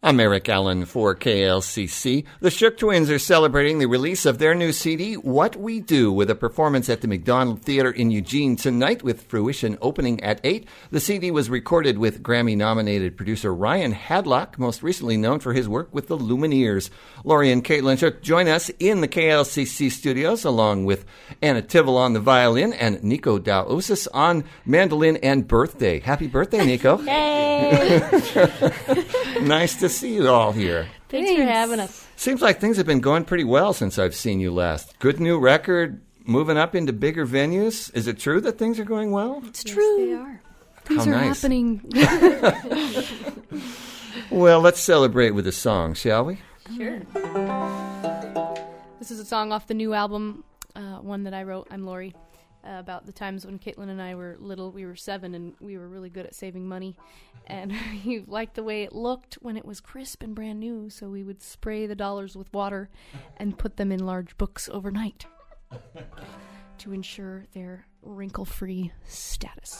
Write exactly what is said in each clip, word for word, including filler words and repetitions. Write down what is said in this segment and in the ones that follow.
I'm Eric Allen for K L C C. The Shook Twins are celebrating the release of their new C D, What We Do, with a performance at the McDonald Theater in Eugene tonight with Fruition opening at eight. The C D was recorded with Grammy-nominated producer Ryan Hadlock, most recently known for his work with the Lumineers. Lori and Caitlin Shook join us in the K L C C studios, along with Anna Tivol on the violin and Nico Daosis on mandolin and birthday. Happy birthday, Nico. Yay! Nice to see you all here. Thanks, Thanks for having us. Seems like things have been going pretty well since I've seen you last. Good new record, moving up into bigger venues. Is it true that things are going well? It's true. Yes, they are. Things How are nice. happening. Well, let's celebrate with a song, shall we? Sure. This is a song off the new album, uh, one that I wrote. I'm Lori. Uh, about the times when Caitlin and I were little. We were seven, and we were really good at saving money. And we liked the way it looked when it was crisp and brand new, so we would spray the dollars with water and put them in large books overnight to ensure their wrinkle-free status.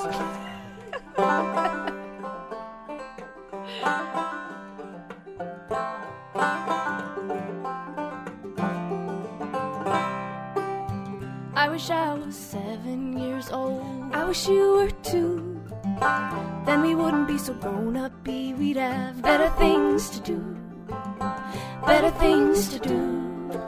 I wish I was seven years old. I wish you were two. Then we wouldn't be so grown-up-y. We'd have better things to do. Better things to do.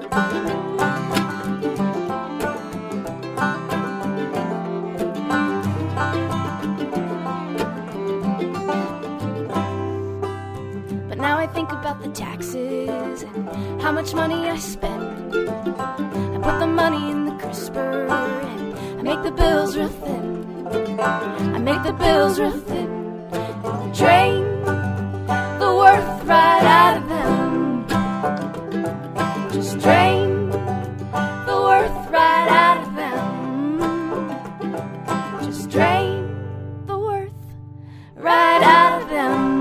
But now I think about the taxes and how much money I spend. I put the money in the crisper and I make the bills real thin. I make the bills real thin. And drain the worth right out of them. Just drain the worth right out of them. Just drain the worth right out of them.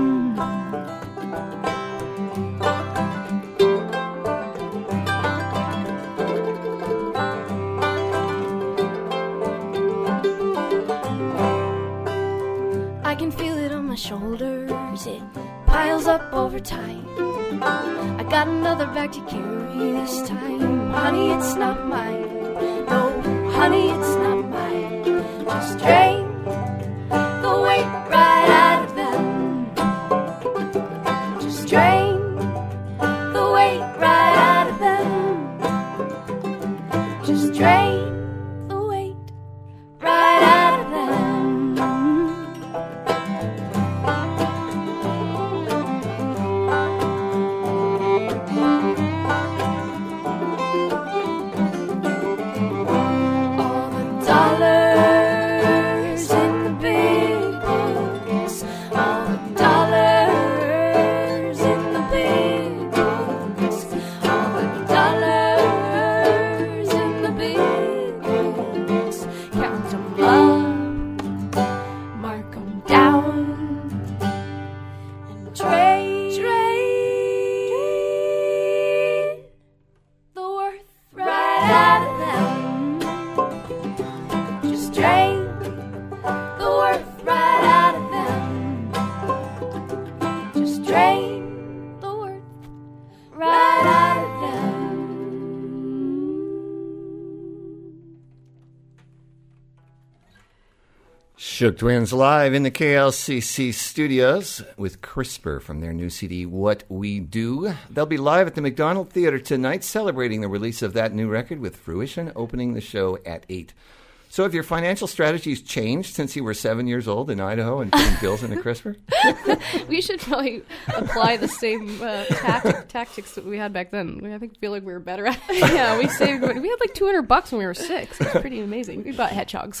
Shoulders, it piles up over time. I got another bag to carry this time. Honey, it's not mine. No, honey, it's not mine. Just drain the weight right out of them. Just drain the weight right out of them. Just drain the weight right out of them. Shook Twins live in the K L C C studios with Crisper from their new C D, What We Do. They'll be live at the McDonald Theater tonight, celebrating the release of that new record with Fruition opening the show at eight. So have your financial strategies changed since you were seven years old in Idaho and putting bills in a crisper? We should probably apply the same uh, tactic, tactics that we had back then. I think feel like we were better at it. Yeah, we saved. We had like two hundred bucks when we were six. It was pretty amazing. We bought hedgehogs.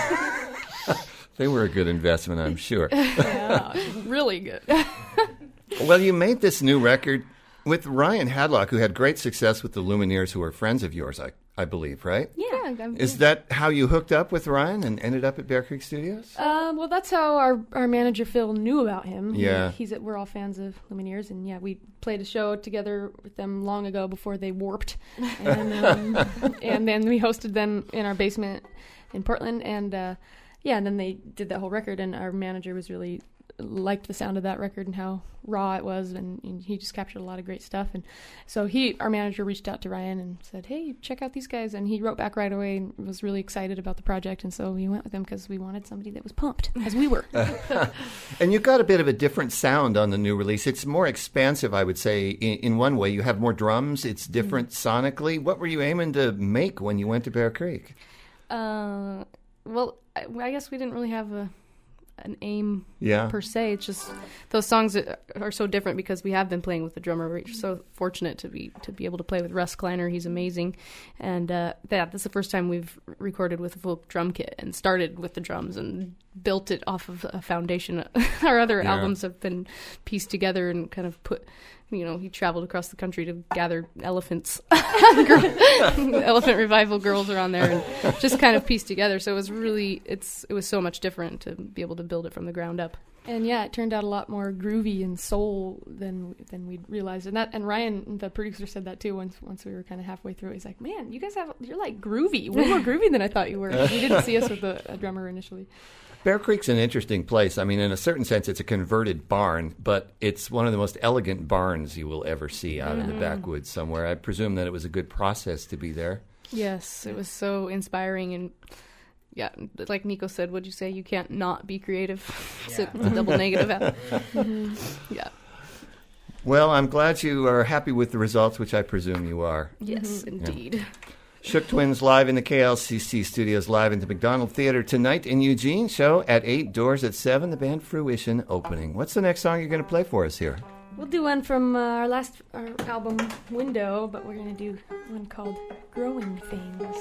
They were a good investment, I'm sure. Yeah, really good. Well, you made this new record with Ryan Hadlock, who had great success with the Lumineers, who are friends of yours, I, I believe, right? Yeah. I'm, Is that how you hooked up with Ryan and ended up at Bear Creek Studios? Uh, well, that's how our, our manager, Phil, knew about him. Yeah. He, he's at, we're all fans of Lumineers, and yeah, we played a show together with them long ago before they warped. And, um, and then we hosted them in our basement in Portland, and uh, yeah, and then they did that whole record, and our manager was really liked the sound of that record and how raw it was, and, and he just captured a lot of great stuff. And so he, our manager, reached out to Ryan and said, "Hey, check out these guys." And he wrote back right away and was really excited about the project. And so we went with him because we wanted somebody that was pumped, as we were. And you've got a bit of a different sound on the new release. It's more expansive, I would say, in, in one way. You have more drums. It's different mm-hmm. sonically. What were you aiming to make when you went to Bear Creek? Uh, well, I, I guess we didn't really have a... an aim yeah. per se. It's just those songs are so different because we have been playing with the drummer. We're so fortunate to be to be able to play with Russ Kleiner. He's amazing, and uh, yeah, this is the first time we've recorded with a full drum kit and started with the drums and built it off of a foundation. Our other yeah. albums have been pieced together and kind of put. You know, he traveled across the country to gather elephants. Elephant Revival girls are on there, and just kind of pieced together. So it was really, it's it was so much different to be able to build it from the ground up. And yeah, it turned out a lot more groovy and soul than than we'd realized. And that, and Ryan, the producer, said that too. Once once we were kind of halfway through, he's like, "Man, you guys have you're like groovy, way more groovy than I thought you were." He didn't see us with a, a drummer initially. Bear Creek's an interesting place. I mean, in a certain sense, it's a converted barn, but it's one of the most elegant barns you will ever see out mm-hmm. in the backwoods somewhere. I presume that it was a good process to be there. Yes, it was so inspiring. And, yeah, like Nico said, what'd you say? You can't not be creative. Yeah. It's a double negative. mm-hmm. Yeah. Well, I'm glad you are happy with the results, which I presume you are. Yes, mm-hmm. indeed. Yeah. Shook Twins live in the K L C C studios, live in the McDonald Theater tonight in Eugene. Show at eight, doors at seven, the band Fruition opening. What's the next song you're going to play for us here? We'll do one from uh, our last our album, Window, but we're going to do one called Growing Things.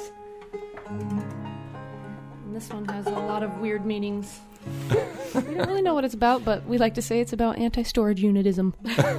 And this one has a lot of weird meanings. We don't really know what it's about, but we like to say it's about anti-storage unitism.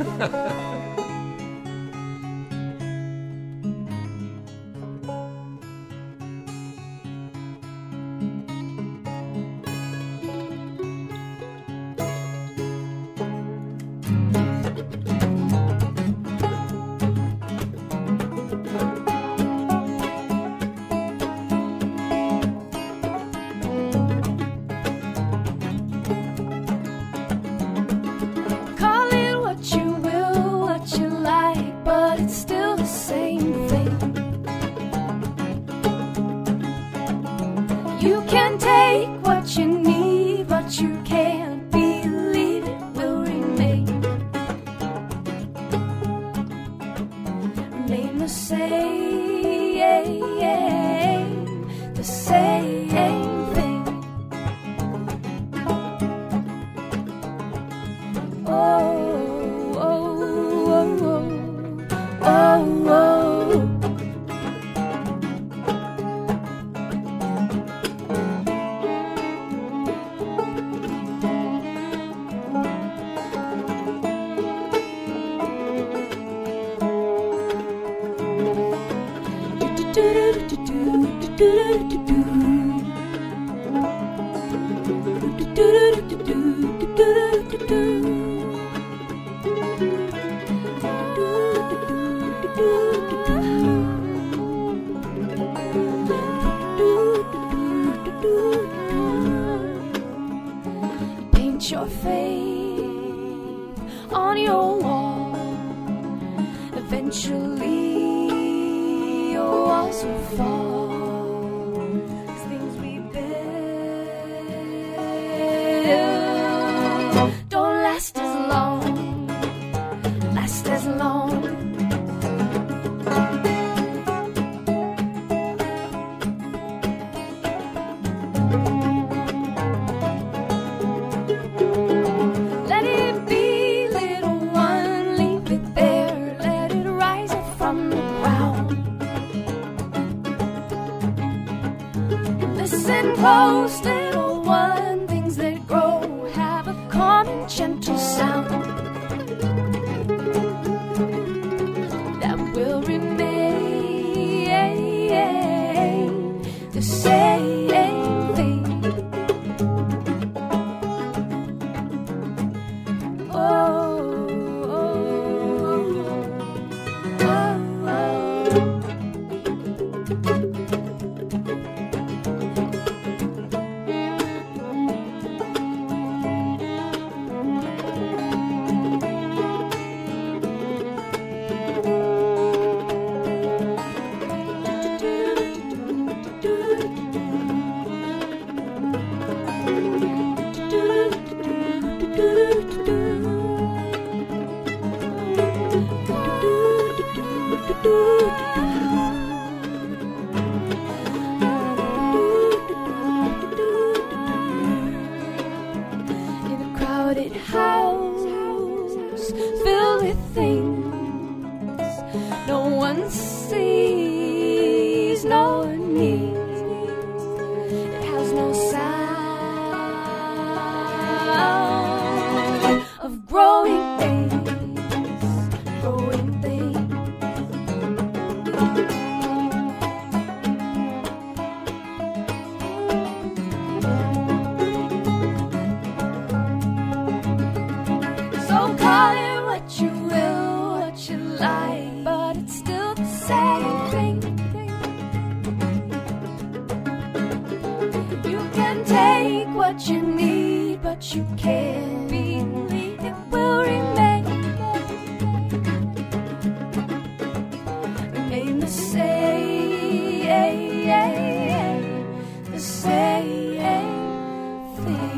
You can take what you need, but you can't believe it will remain. Remain the same, the same thing. Oh, oh, oh, oh, oh, oh. Paint your faith on your wall. Eventually your walls will fall. Last as long, last as long. Let it be, little one, leave it there. Let it rise up from the ground. Listen close, little one, things that grow have a calm and gentle sound. In a crowded house filled with things no one sees, no one needs. It has no sound of growing things, growing things. So call it what you will, what you like, but it's still the same thing. You can take what you need, but you can't believe it will remain. Remain the same, the same thing.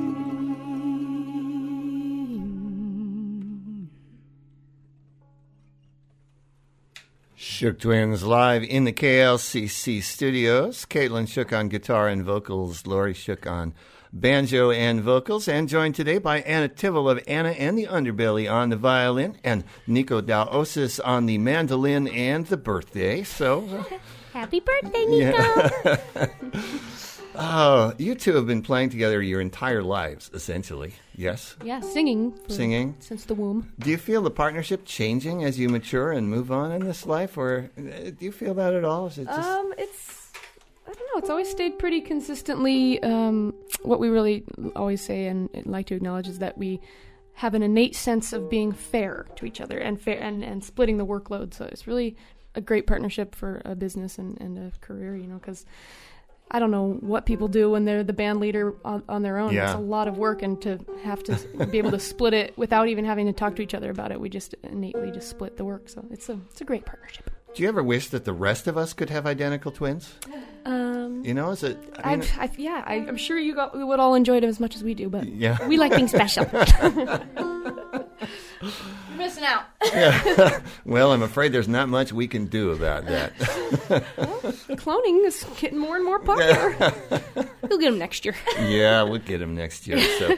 Shook Twins live in the K L C C studios. Caitlin Shook on guitar and vocals, Lori Shook on banjo and vocals, and joined today by Anna Tivol of Anna and the Underbelly on the violin, and Nico Daosis on the mandolin and the birthday. So, Happy birthday, Nico! yeah. Oh, you two have been playing together your entire lives, essentially. Yes? Yeah, singing. for- Singing. Since the womb. Do you feel the partnership changing as you mature and move on in this life, or uh, do you feel that at all? Is it just... Um, it's, I don't know, it's always stayed pretty consistently. Um, what we really always say and like to acknowledge is that we have an innate sense of being fair to each other and fair and, and splitting the workload. So it's really a great partnership for a business and, and a career, you know, because I don't know what people do when they're the band leader on, on their own. Yeah. It's a lot of work, and to have to be able to split it without even having to talk to each other about it, we just innately just split the work. So it's a it's a great partnership. Do you ever wish that the rest of us could have identical twins? Um, You know, is it... I mean, I've, I've, yeah, I, I'm sure you got, we would all enjoy it as much as we do, but yeah. we like being special. You're missing out. Yeah. Well, I'm afraid there's not much we can do about that. Cloning is getting more and more popular. We'll get them next year. Yeah, we'll get him next year. So,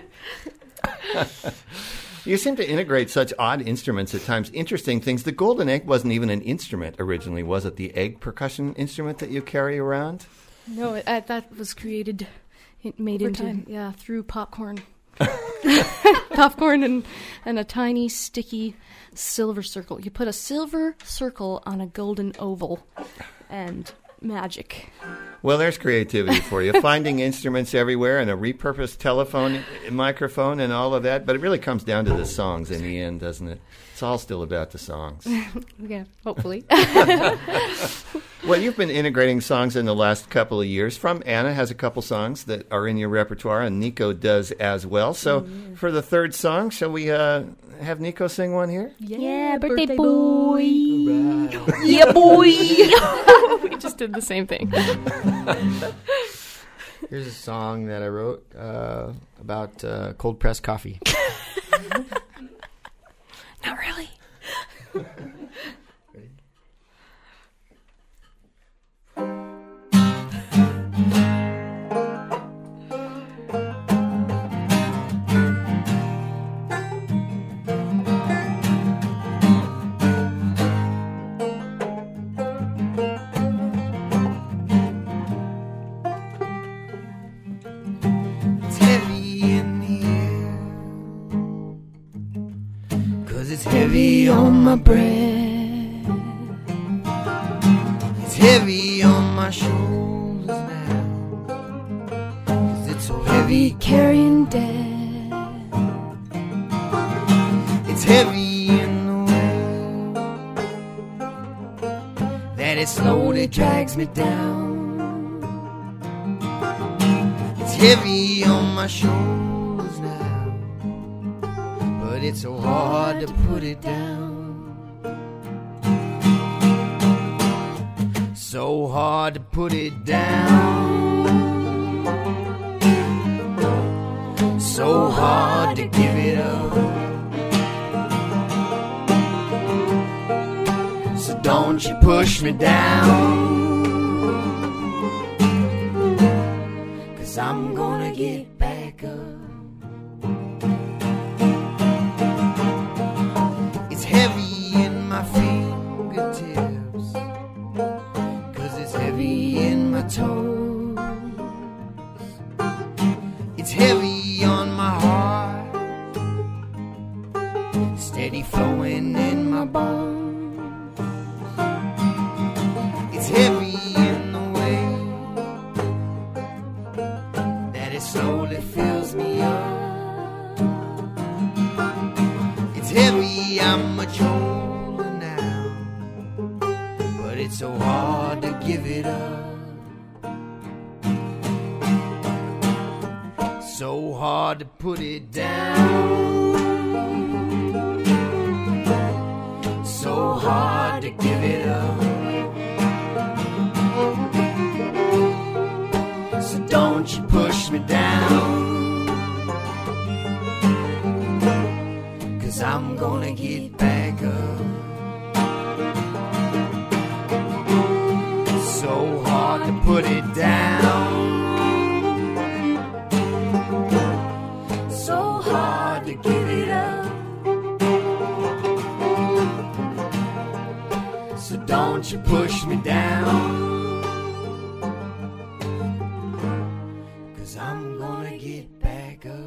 you seem to integrate such odd instruments at times, interesting things. The golden egg wasn't even an instrument originally, was it? The egg percussion instrument that you carry around? No, it, uh, that was created, it made Over into, time. yeah, through popcorn. Popcorn and, and a tiny, sticky silver circle. You put a silver circle on a golden oval, and magic. Well, there's creativity for you. Finding instruments everywhere and a repurposed telephone, microphone, and all of that. But it really comes down to the songs in the end, doesn't it? It's all still about the songs. Yeah, hopefully. Well, you've been integrating songs in the last couple of years. From Anna has a couple songs that are in your repertoire, and Nico does as well. So Mm-hmm. for the third song, shall we uh, have Nico sing one here? Yeah, birthday, boy. Yeah, boy. We just did the same thing. Here's a song that I wrote uh, about uh, cold pressed coffee. Not really. It's heavy in the air, 'cause it's heavy on my breath. It's heavy on my shoulders now, 'cause it's so heavy carrying death. It's heavy in the way that it slowly drags me down. It's heavy on my shoulders now, but it's so hard to put it down. So hard to put it down. So hard to give it up. So don't you push me down, 'cause I'm gonna get back up. It's heavy in my fingertips, 'cause it's heavy in my toes. It's heavy on my heart, steady flowing in my bones. It's heavy in the way that it slowly fills me up. It's heavy, I'm much older now, but it's so hard to give it up. So hard to put it down, so hard to give it up. So don't you push me down, 'cause I'm gonna get back up. So hard to put it down, so hard to give it up. So don't you push me down, 'cause I'm gonna get back up.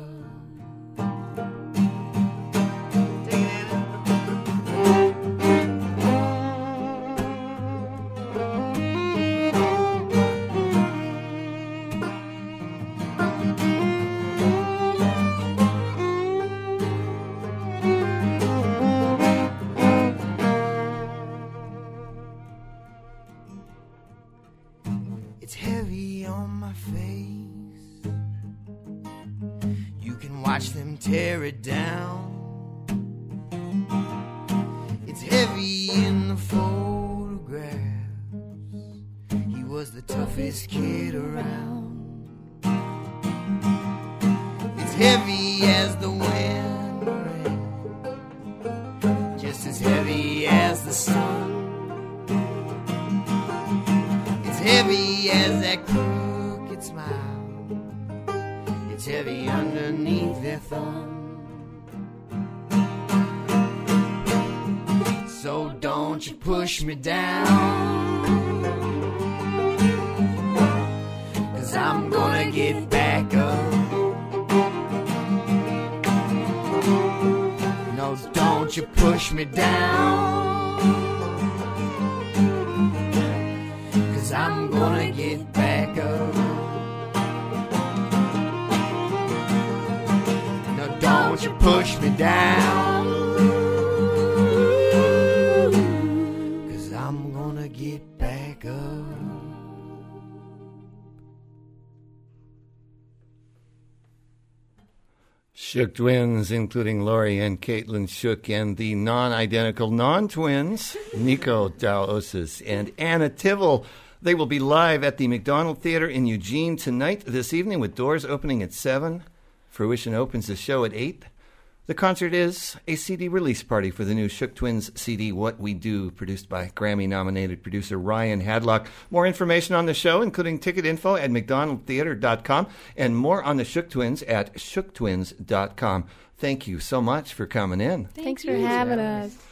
It's heavy on my face, you can watch them tear it down. It's heavy in the photographs, he was the toughest kid around. It's heavy as the wind rain, just as heavy as the sun. It's heavy as that crooked smile, it's heavy underneath their thumb. So don't you push me down, 'cause I'm gonna get back up. No, don't you push me down, 'cause I'm gonna get back up. No, don't you push me down, 'cause I'm gonna get back up. Shook twins, including Lori and Caitlin Shook, and the non-identical non-twins, Nico Daosis and Anna Tivell. They will be live at the McDonald Theater in Eugene tonight, this evening, with doors opening at seven. Fruition opens the show at eight. The concert is a C D release party for the new Shook Twins C D, What We Do, produced by Grammy-nominated producer Ryan Hadlock. More information on the show, including ticket info at mcdonald theater dot com, and more on the Shook Twins at shook twins dot com. Thank you so much for coming in. Thanks for having us.